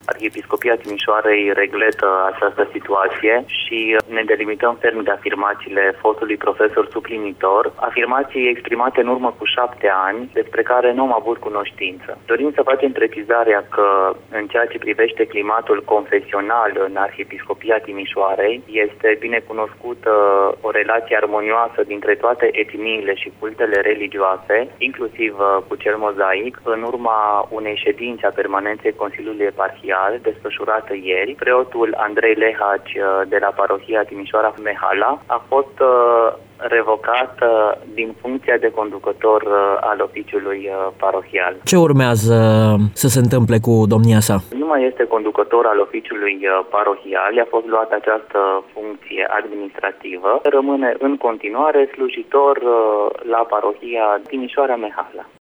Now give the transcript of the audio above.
Arhiepiscopia Timișoarei regretă această situație și ne delimităm ferm de afirmațiile fostului profesor suplinitor, afirmații exprimate în urmă cu 7 ani, despre care nu am avut cunoștință. Dorim să facem precizarea că, în ceea ce privește climatul confesional în Arhiepiscopia Timișoarei, este bine cunoscută o relație armonioasă dintre toate etniile și cultele religioase, inclusiv cu cel mozaic. În urma unei ședințe a permanenței Consiliului Eparhial, desfășurată ieri, preotul Andrei Lehaci de la parohia Timișoara Mehala a fost revocat din funcția de conducător al oficiului parohial. Ce urmează să se întâmple cu domnia sa? Nu mai este conducător al oficiului parohial, i-a fost luată această funcție administrativă, rămâne în continuare slujitor la parohia Timișoara Mehala.